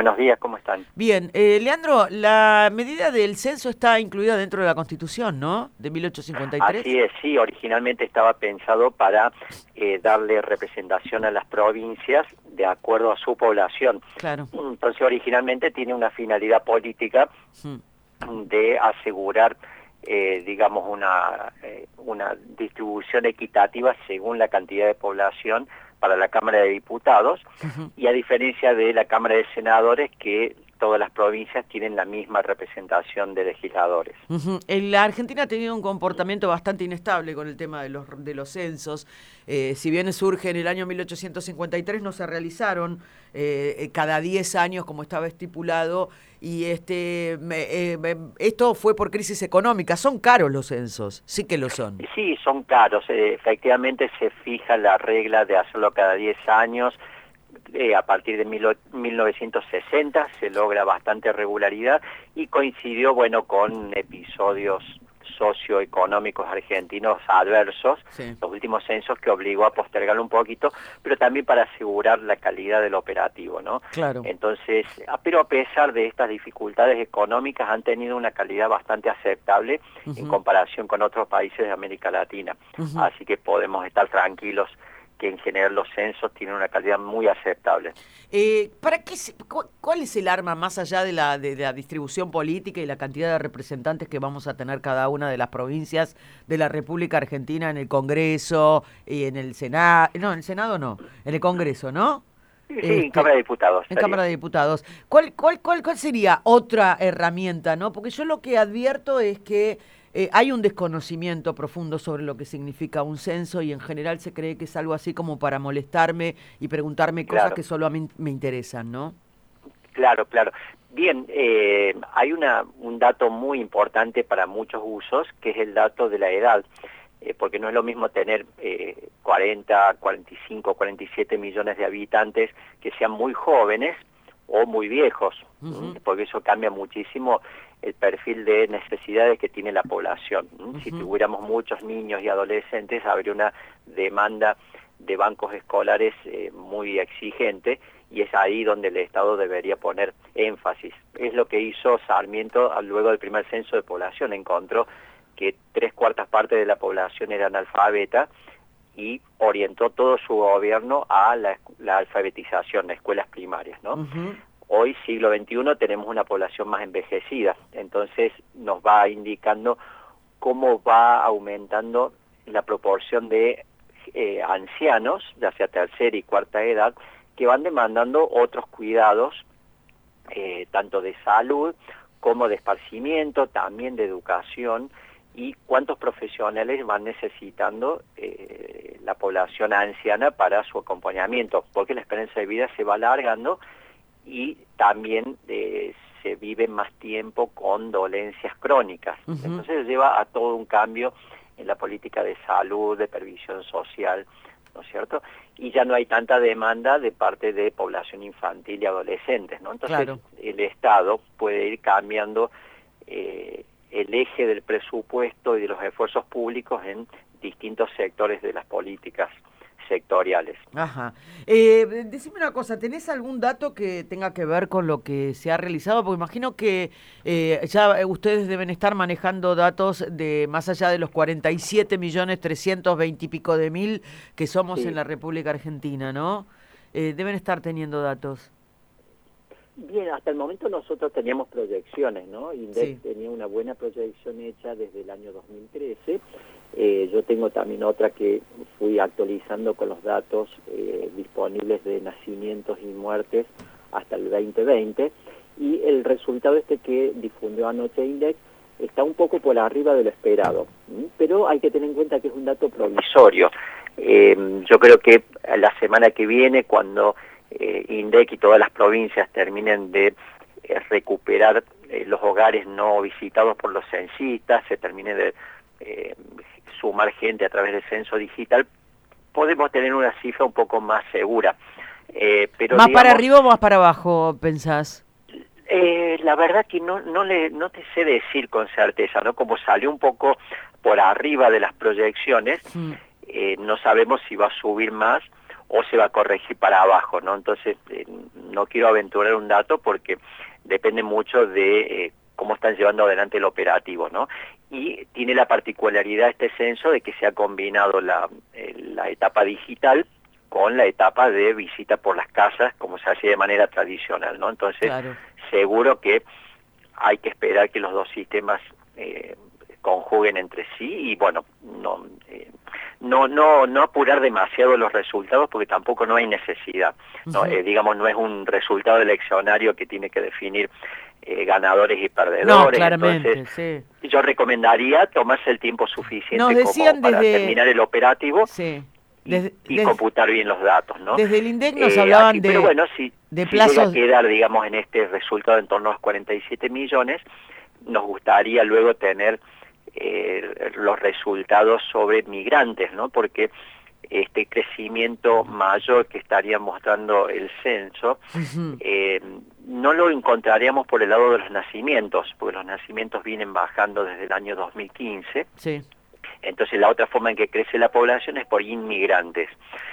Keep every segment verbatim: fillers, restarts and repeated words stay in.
buenos días, ¿cómo están? Bien, eh, Leandro, la medida del censo está incluida dentro de la Constitución, ¿no? De mil ochocientos cincuenta y tres. Así es, sí, originalmente estaba pensado para eh, darle representación a las provincias de acuerdo a su población. Claro. Entonces, originalmente tiene una finalidad política Hmm. de asegurar, eh, digamos, una, eh, una distribución equitativa según la cantidad de población para la Cámara de Diputados, Uh-huh. y a diferencia de la Cámara de Senadores, que todas las provincias tienen la misma representación de legisladores. Uh-huh. En la Argentina ha tenido un comportamiento bastante inestable con el tema de los, de los censos. Eh, si bien surge en el año mil ochocientos cincuenta y tres, no se realizaron eh, cada diez años como estaba estipulado, y este me, eh, me, esto fue por crisis económica. Son caros los censos, sí que lo son. Sí, son caros. Eh, efectivamente se fija la regla de hacerlo cada diez años. Eh, a partir de mil novecientos sesenta se logra bastante regularidad y coincidió, bueno, con episodios socioeconómicos argentinos adversos, Sí. los últimos censos, que obligó a postergarlo un poquito, pero también para asegurar la calidad del operativo, ¿no? Claro. Entonces, pero a pesar de estas dificultades económicas, han tenido una calidad bastante aceptable Uh-huh. en comparación con otros países de América Latina. Uh-huh. Así que podemos estar tranquilos que en general los censos tienen una calidad muy aceptable. Eh, ¿para qué se, cu- ¿Cuál es el arma más allá de la, de la distribución política y la cantidad de representantes que vamos a tener cada una de las provincias de la República Argentina en el Congreso y en el Senado? No, en el Senado no, en el Congreso, ¿no? Sí, Este, en Cámara de Diputados. En estaría. Cámara de Diputados. ¿Cuál, cuál, cuál, ¿Cuál sería otra herramienta, no? Porque yo lo que advierto es que eh, hay un desconocimiento profundo sobre lo que significa un censo, y en general se cree que es algo así como para molestarme y preguntarme cosas Claro. que solo a mí me interesan, ¿no? Claro, claro. Bien, eh, hay una, un dato muy importante para muchos usos, que es el dato de la edad, eh, porque no es lo mismo tener eh, cuarenta, cuarenta y cinco, cuarenta y siete millones de habitantes que sean muy jóvenes o muy viejos, Uh-huh. porque eso cambia muchísimo el perfil de necesidades que tiene la población. Uh-huh. Si tuviéramos muchos niños y adolescentes, habría una demanda de bancos escolares eh, muy exigente, y es ahí donde el Estado debería poner énfasis. Es lo que hizo Sarmiento luego del primer censo de población. Encontró que tres cuartas partes de la población era analfabeta y orientó todo su gobierno a la, la alfabetización, a escuelas primarias, ¿no? Uh-huh. Hoy, siglo veintiuno, tenemos una población más envejecida, entonces nos va indicando cómo va aumentando la proporción de eh, ancianos, ya sea tercera y cuarta edad, que van demandando otros cuidados, eh, tanto de salud como de esparcimiento, también de educación, y cuántos profesionales van necesitando eh, la población anciana para su acompañamiento, porque la esperanza de vida se va alargando y también eh, se vive más tiempo con dolencias crónicas. Uh-huh. Entonces lleva a todo un cambio en la política de salud, de previsión social, ¿no es cierto? Y ya no hay tanta demanda de parte de población infantil y adolescentes, ¿no? Entonces, Claro. el Estado puede ir cambiando eh, el eje del presupuesto y de los esfuerzos públicos en distintos sectores de las políticas sectoriales. Ajá. Eh, decime una cosa, ¿tenés algún dato que tenga que ver con lo que se ha realizado? Porque imagino que eh, ya ustedes deben estar manejando datos de más allá de los cuarenta y siete millones trescientos veinte y pico de mil que somos Sí. en la República Argentina, ¿no? Eh, deben estar teniendo datos. Bien, hasta el momento nosotros teníamos proyecciones, ¿no? INDEC Sí. tenía una buena proyección hecha desde el año dos mil trece. Eh, yo tengo también otra que fui actualizando con los datos eh, disponibles de nacimientos y muertes hasta el veinte veinte, y el resultado este que difundió anoche INDEC está un poco por arriba de lo esperado, ¿m? Pero hay que tener en cuenta que es un dato provisorio. Eh, yo creo que la semana que viene, cuando eh, INDEC y todas las provincias terminen de eh, recuperar eh, los hogares no visitados por los censistas, se termine de eh, sumar gente a través del censo digital, podemos tener una cifra un poco más segura. Eh, pero ¿Más digamos, para arriba o más para abajo, pensás? Eh, la verdad que no no le no te sé decir con certeza, ¿no? Como salió un poco por arriba de las proyecciones, Mm. eh, no sabemos si va a subir más o se va a corregir para abajo, ¿no? Entonces, eh, no quiero aventurar un dato porque depende mucho de eh, cómo están llevando adelante el operativo, ¿no? Y tiene la particularidad este censo de que se ha combinado la, eh, la etapa digital con la etapa de visita por las casas, como se hace de manera tradicional, ¿no? Entonces, claro, seguro que hay que esperar que los dos sistemas eh, conjuguen entre sí y, bueno, no, eh, no no no apurar demasiado los resultados porque tampoco no hay necesidad, ¿no? Uh-huh. eh, digamos, no es un resultado eleccionario que tiene que definir eh, ganadores y perdedores. No, claramente, entonces, sí. Yo recomendaría tomarse el tiempo suficiente Nos decían como para desde... terminar el operativo. Sí. Desde, y, y desde, computar bien los datos, ¿no? Desde el INDEC nos eh, hablaban aquí, de Pero bueno, si, de si plazos... llega a quedar, digamos, en este resultado en torno a los cuarenta y siete millones, nos gustaría luego tener eh, los resultados sobre migrantes, ¿no? Porque este crecimiento mayor que estaría mostrando el censo, uh-huh. eh, no lo encontraríamos por el lado de los nacimientos, porque los nacimientos vienen bajando desde el año dos mil quince. Sí. Entonces la otra forma en que crece la población es por inmigrantes.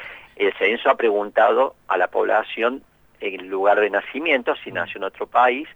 El censo ha preguntado a la población el lugar de nacimiento, si nació en otro país,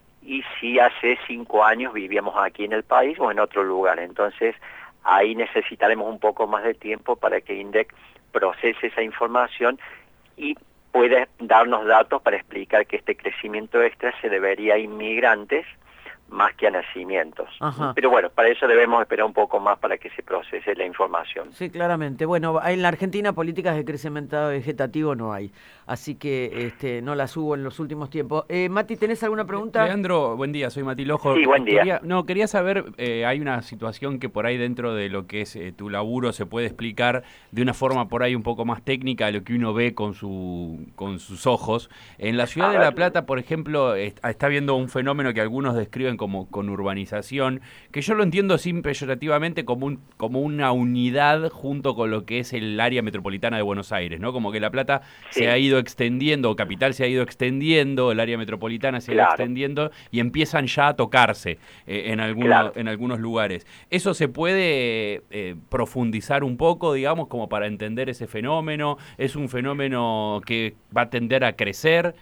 y si hace cinco años vivíamos aquí en el país o en otro lugar. Entonces ahí necesitaremos un poco más de tiempo para que INDEC procese esa información y pueda darnos datos para explicar que este crecimiento extra se debería a inmigrantes más que a nacimientos. Ajá. Pero bueno, para eso debemos esperar un poco más para que se procese la información. Sí, claramente. Bueno, en la Argentina políticas de crecimiento vegetativo no hay, así que este, no las hubo en los últimos tiempos. Eh, Mati, ¿tenés alguna pregunta? Leandro, buen día, soy Mati Lojo. Sí, buen día. Quería, no, quería saber, eh, hay una situación que por ahí dentro de lo que es eh, tu laburo se puede explicar de una forma por ahí un poco más técnica de lo que uno ve con, su, con sus ojos. En la ciudad de La Plata, por ejemplo, está, está habiendo un fenómeno que algunos describen como con urbanización, que yo lo entiendo sin peyorativamente como un, como una unidad junto con lo que es el área metropolitana de Buenos Aires, ¿no? Como que La Plata sí. se ha ido extendiendo, o Capital se ha ido extendiendo, el área metropolitana se claro. ha ido extendiendo y empiezan ya a tocarse eh, en, algunos, claro. en algunos lugares. ¿Eso se puede eh, profundizar un poco, digamos, como para entender ese fenómeno? ¿Es un fenómeno que va a tender a crecer?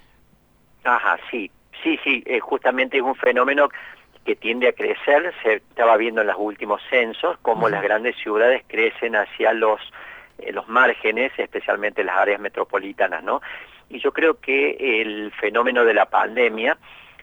Ajá, sí, sí, sí, eh, justamente es un fenómeno que tiende a crecer. Se estaba viendo en los últimos censos cómo uh-huh. las grandes ciudades crecen hacia los eh, los márgenes, especialmente las áreas metropolitanas, ¿no? Y yo creo que el fenómeno de la pandemia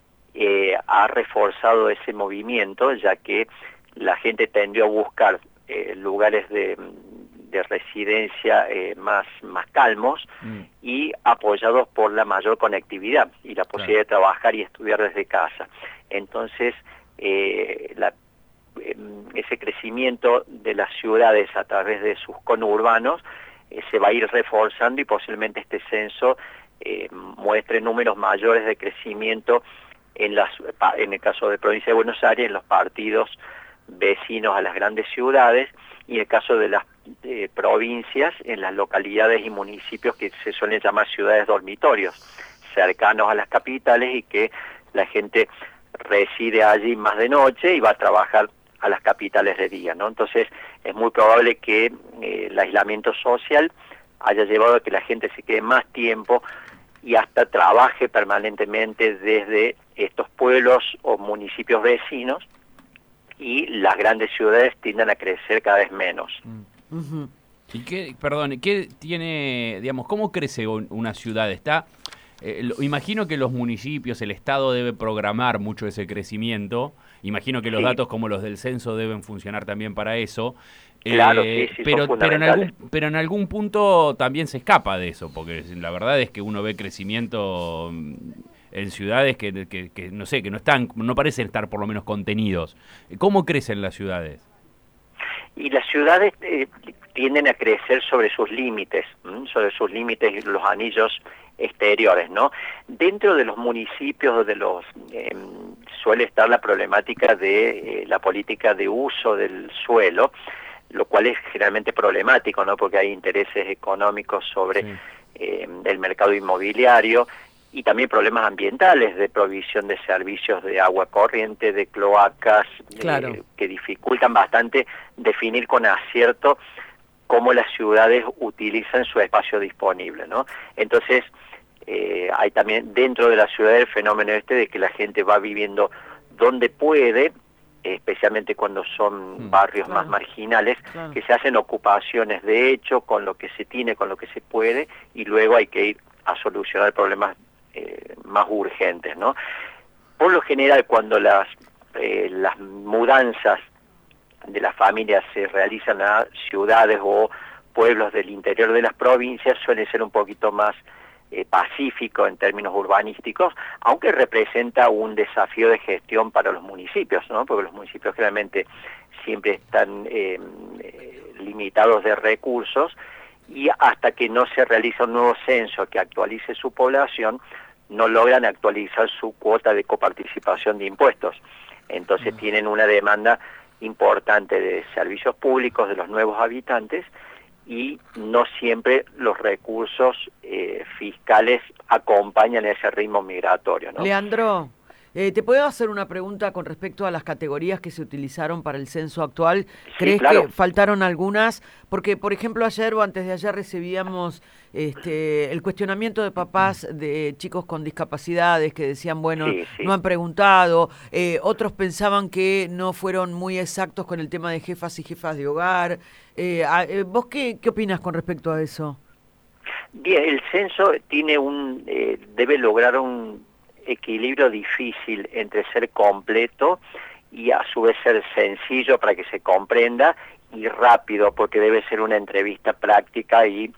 eh, ha reforzado ese movimiento, ya que la gente tendió a buscar eh, lugares de, de residencia eh, más, más calmos mm. y apoyados por la mayor conectividad y la posibilidad claro. de trabajar y estudiar desde casa. Entonces, eh, la, eh, ese crecimiento de las ciudades a través de sus conurbanos eh, se va a ir reforzando y posiblemente este censo eh, muestre números mayores de crecimiento en, las, en el caso de provincia de Buenos Aires, en los partidos vecinos a las grandes ciudades, y en el caso de las eh, provincias, en las localidades y municipios que se suelen llamar ciudades dormitorios, cercanos a las capitales y que la gente reside allí más de noche y va a trabajar a las capitales de día, ¿no? Entonces es muy probable que eh, el aislamiento social haya llevado a que la gente se quede más tiempo y hasta trabaje permanentemente desde estos pueblos o municipios vecinos, y las grandes ciudades tienden a crecer cada vez menos. Uh-huh. ¿Y qué, perdón, qué tiene, digamos, cómo crece una ciudad? Está, eh, lo, imagino que los municipios, el Estado debe programar mucho ese crecimiento. Imagino que los sí. datos como los del censo deben funcionar también para eso. Claro, eh, sí, sí, pero, son pero, en algún, pero en algún punto también se escapa de eso, porque la verdad es que uno ve crecimiento en ciudades que, que, que no sé, que no están, no parecen estar por lo menos contenidos. ¿Cómo crecen las ciudades? Y las ciudades eh, tienden a crecer sobre sus límites, ¿m? sobre sus límites y los anillos exteriores, ¿no? Dentro de los municipios de los eh, suele estar la problemática de eh, la política de uso del suelo, lo cual es generalmente problemático, ¿no? Porque hay intereses económicos sobre sí. eh, el mercado inmobiliario, y también problemas ambientales de provisión de servicios de agua corriente, de cloacas, claro. eh, que dificultan bastante definir con acierto cómo las ciudades utilizan su espacio disponible, ¿no? Entonces, eh, hay también dentro de la ciudad el fenómeno este de que la gente va viviendo donde puede, especialmente cuando son barrios claro, más marginales, claro. que se hacen ocupaciones de hecho con lo que se tiene, con lo que se puede, y luego hay que ir a solucionar problemas eh, más urgentes, ¿no? Por lo general, cuando las, eh, las mudanzas de las familias se realizan a ciudades o pueblos del interior de las provincias, suele ser un poquito más Eh, pacífico en términos urbanísticos, aunque representa un desafío de gestión para los municipios, ¿no? Porque los municipios generalmente siempre están eh, eh, limitados de recursos, y hasta que no se realiza un nuevo censo que actualice su población, no logran actualizar su cuota de coparticipación de impuestos. Entonces uh-huh. tienen una demanda importante de servicios públicos de los nuevos habitantes, y no siempre los recursos eh, fiscales acompañan ese ritmo migratorio, ¿no? Leandro, eh, ¿te puedo hacer una pregunta con respecto a las categorías que se utilizaron para el censo actual? ¿Crees sí, claro. que faltaron algunas? Porque, por ejemplo, ayer o antes de ayer recibíamos este, el cuestionamiento de papás de chicos con discapacidades que decían, bueno, sí, sí. no han preguntado. Eh, otros pensaban que no fueron muy exactos con el tema de jefas y jefas de hogar. Eh, ¿Vos qué, qué opinas con respecto a eso? Bien, el censo tiene un eh, debe lograr un equilibrio difícil entre ser completo y a su vez ser sencillo para que se comprenda, y rápido, porque debe ser una entrevista práctica y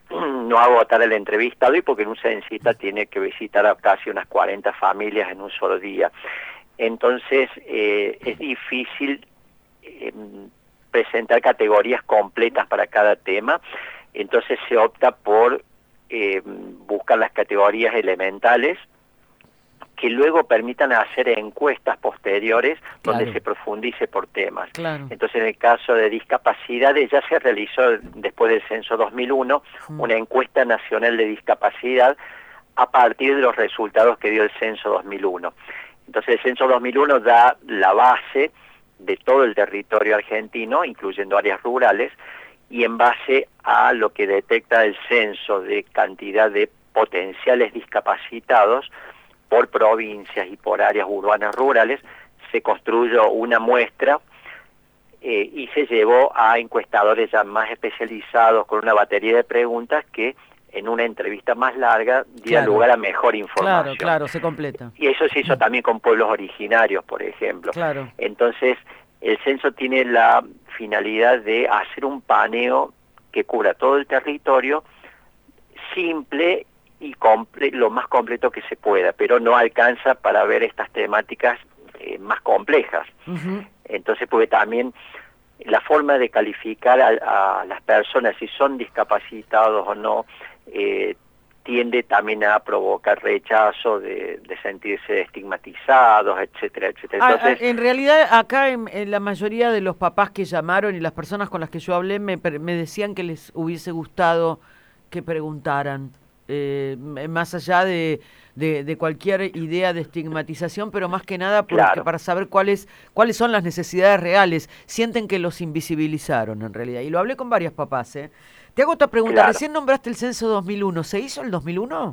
no agotar el entrevistado, y porque un censista tiene que visitar a casi unas cuarenta familias en un solo día. Entonces eh, es difícil eh, presentar categorías completas para cada tema. Entonces se opta por eh, buscar las categorías elementales que luego permitan hacer encuestas posteriores, claro, donde se profundice por temas. Claro. Entonces, en el caso de discapacidades, ya se realizó después del censo dos mil uno mm. una encuesta nacional de discapacidad a partir de los resultados que dio el censo dos mil uno. Entonces, el censo dos mil uno da la base de todo el territorio argentino, incluyendo áreas rurales, y en base a lo que detecta el censo de cantidad de potenciales discapacitados por provincias y por áreas urbanas rurales, se construyó una muestra eh, y se llevó a encuestadores ya más especializados con una batería de preguntas que en una entrevista más larga diera claro. lugar a mejor información. Claro, claro, se completa. Y eso se hizo también con pueblos originarios, por ejemplo. Claro. Entonces, el censo tiene la finalidad de hacer un paneo que cubra todo el territorio, simple y comple lo más completo que se pueda, pero no alcanza para ver estas temáticas eh, más complejas. Uh-huh. Entonces, porque también la forma de calificar a, a las personas, si son discapacitados o no, eh, tiende también a provocar rechazo, de, de sentirse estigmatizados, etcétera, etcétera. Entonces, ah, en realidad, acá en, en la mayoría de los papás que llamaron y las personas con las que yo hablé me, me decían que les hubiese gustado que preguntaran. Eh, más allá de, de, de cualquier idea de estigmatización, pero más que nada porque, claro. para saber cuáles cuáles son las necesidades reales. Sienten que los invisibilizaron en realidad. Y lo hablé con varios papás. ¿eh? Te hago otra pregunta. Claro. Recién nombraste el censo dos mil uno. ¿Se hizo el dos mil uno?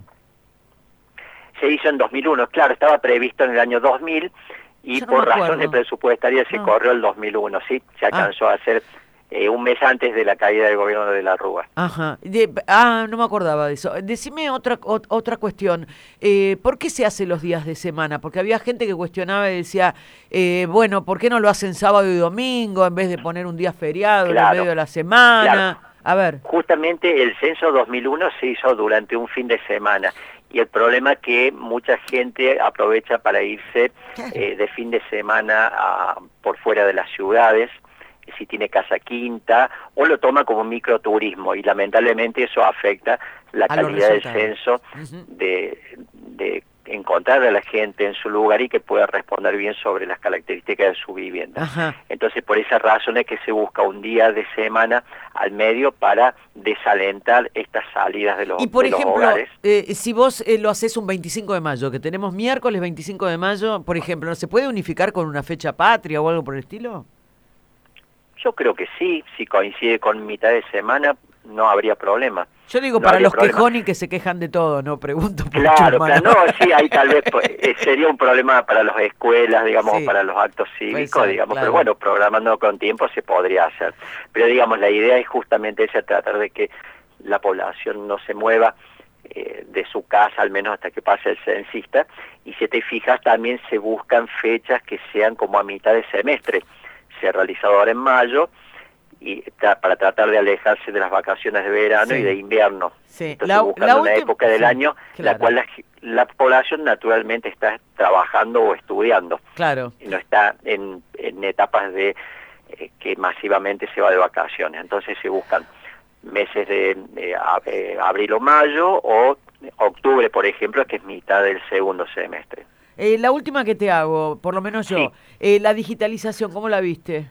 Se hizo en dos mil uno, claro, estaba previsto en el año dos mil y no por razones presupuestarias se ah. corrió el dos mil uno, sí, se alcanzó ah. a hacer Eh, un mes antes de la caída del gobierno de la Rúa. Ajá. De, ah, no me acordaba de eso. Decime otra o, otra cuestión. Eh, ¿Por qué se hace los días de semana? Porque había gente que cuestionaba y decía, eh, bueno, ¿por qué no lo hacen sábado y domingo en vez de poner un día feriado claro. en el medio de la semana? Claro. A ver. Justamente el censo dos mil uno se hizo durante un fin de semana. Y el problema es que mucha gente aprovecha para irse eh, de fin de semana a, por fuera de las ciudades, si tiene casa quinta, o lo toma como microturismo, y lamentablemente eso afecta la a calidad del censo, uh-huh. de, de encontrar a la gente en su lugar y que pueda responder bien sobre las características de su vivienda. Uh-huh. Entonces, por esa razón es que se busca un día de semana al medio para desalentar estas salidas de los, y por de ejemplo, los hogares. Eh, si vos eh, lo haces un veinticinco de mayo, que tenemos miércoles veinticinco de mayo, por ejemplo, ¿no se puede unificar con una fecha patria o algo por el estilo? Yo creo que sí, si coincide con mitad de semana no habría problema. Yo digo, no para los problema. quejones que se quejan de todo, ¿no? Pregunto por Claro, Chusma, claro, ¿no? no, sí, ahí tal vez pues, eh, sería un problema para las escuelas, digamos, Sí. o para los actos cívicos, ser, digamos, claro. pero bueno, programando con tiempo se podría hacer. Pero digamos, la idea es justamente esa, tratar de que la población no se mueva eh, de su casa, al menos hasta que pase el censista, y si te fijas también se buscan fechas que sean como a mitad de semestre. Se ha realizado ahora en mayo, y tra para tratar de alejarse de las vacaciones de verano Sí. y de invierno. Sí. Entonces La, buscando la una última- época del sí, año claro. la cual la, la población naturalmente está trabajando o estudiando, Claro. y no está en, en etapas de eh, que masivamente se va de vacaciones. Entonces se buscan meses de eh, ab eh, abril o mayo, o octubre, por ejemplo, que es mitad del segundo semestre. Eh, la última que te hago, por lo menos yo, Sí. eh, la digitalización, ¿cómo la viste?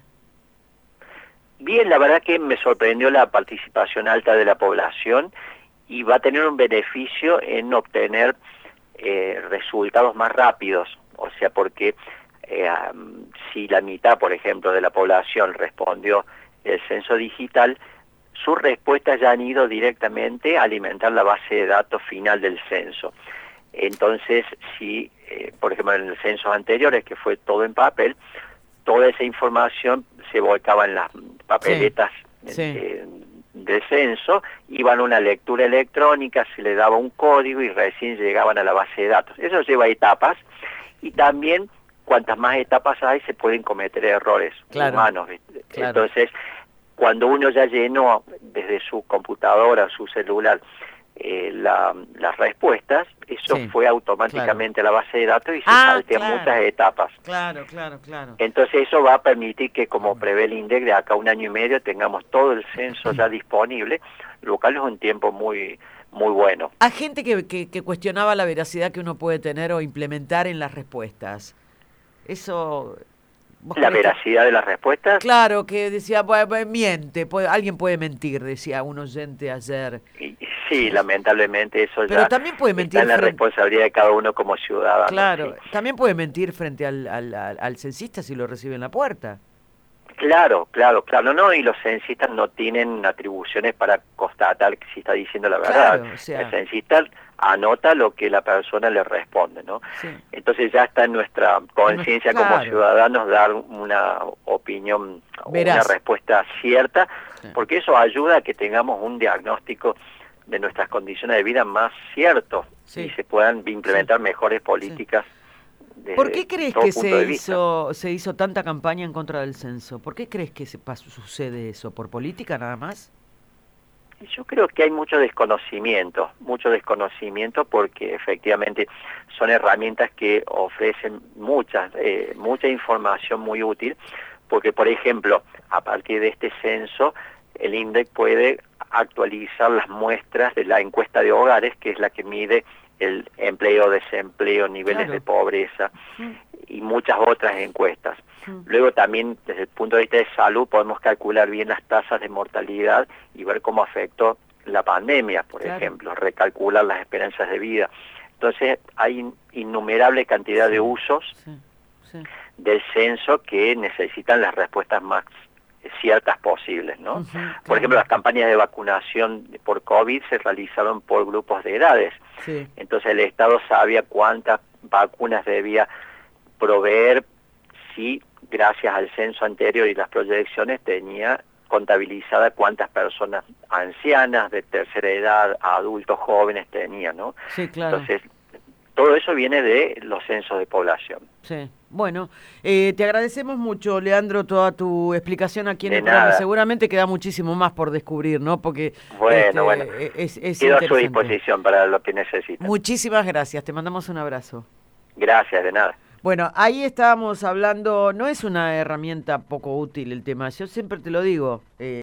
Bien, la verdad que me sorprendió la participación alta de la población, y va a tener un beneficio en obtener eh, resultados más rápidos, o sea, porque eh, um, si la mitad, por ejemplo, de la población respondió el censo digital, sus respuestas ya han ido directamente a alimentar la base de datos final del censo. Entonces, si, eh, por ejemplo, en el censo anteriores, que fue todo en papel, toda esa información se volcaba en las papeletas Sí, sí. eh, del censo, iban a una lectura electrónica, se le daba un código y recién llegaban a la base de datos. Eso lleva etapas, y también cuantas más etapas hay se pueden cometer errores Claro, humanos. claro. Entonces, cuando uno ya llenó desde su computadora, su celular, eh, la, las respuestas, eso Sí, fue automáticamente a la base de datos y se Ah, saltean claro. muchas etapas. Claro, claro, claro. Entonces eso va a permitir que, como prevé el INDEC, de acá a un año y medio tengamos todo el censo ya disponible, lo cual es un tiempo muy muy bueno. Hay gente que, que, que cuestionaba la veracidad que uno puede tener o implementar en las respuestas. Eso... ¿vos La crees que- veracidad de las respuestas, Claro, que decía, "Bueno, bueno, miente, puede- alguien puede mentir", decía un oyente ayer. y- sí, lamentablemente eso Pero ya también puede mentir está en la frente- responsabilidad de cada uno como ciudadano. Claro, sí. también puede mentir frente al, al, al, al censista si lo recibe en la puerta. Claro, claro, claro, no, y los censistas no tienen atribuciones para constatar que si está diciendo la verdad. Claro, o sea- El censista anota lo que la persona le responde, ¿no? Sí. Entonces ya está en nuestra conciencia como claro. ciudadanos dar una opinión, Veraz. una respuesta cierta, Sí. porque eso ayuda a que tengamos un diagnóstico de nuestras condiciones de vida más cierto, Sí. y se puedan implementar mejores políticas. desde ¿Por qué crees todo que punto se de vista. hizo, se hizo tanta campaña en contra del censo? ¿Por qué crees que se pasó, sucede eso? ¿Por política nada más? Yo creo que hay mucho desconocimiento, mucho desconocimiento, porque efectivamente son herramientas que ofrecen muchas, eh, mucha información muy útil, porque por ejemplo, a partir de este censo, el INDEC puede actualizar las muestras de la encuesta de hogares, que es la que mide el empleo, desempleo, niveles Claro. de pobreza, Mm. y muchas otras encuestas. Mm. Luego también, desde el punto de vista de salud, podemos calcular bien las tasas de mortalidad y ver cómo afectó la pandemia, por Claro. ejemplo, recalcular las esperanzas de vida. Entonces, hay in- innumerable cantidad de usos Sí, sí. del censo que necesitan las respuestas más ciertas posibles, ¿no? Ujú, claro. Por ejemplo, las campañas de vacunación por COVID se realizaron por grupos de edades. Sí. Entonces el Estado sabía cuántas vacunas debía proveer si, gracias al censo anterior y las proyecciones, tenía contabilizada cuántas personas ancianas, de tercera edad, adultos, jóvenes tenía, ¿no? Sí, claro. Entonces, todo eso viene de los censos de población. Sí. Bueno, eh, te agradecemos mucho, Leandro, toda tu explicación aquí en De el programa. nada. Seguramente queda muchísimo más por descubrir, ¿no? Porque Bueno, este, bueno. es, es Quedo a su interesante. disposición para lo que necesiten. Muchísimas gracias, te mandamos un abrazo. Gracias, de nada. Bueno, ahí estábamos hablando, no es una herramienta poco útil el tema, yo siempre te lo digo. Eh,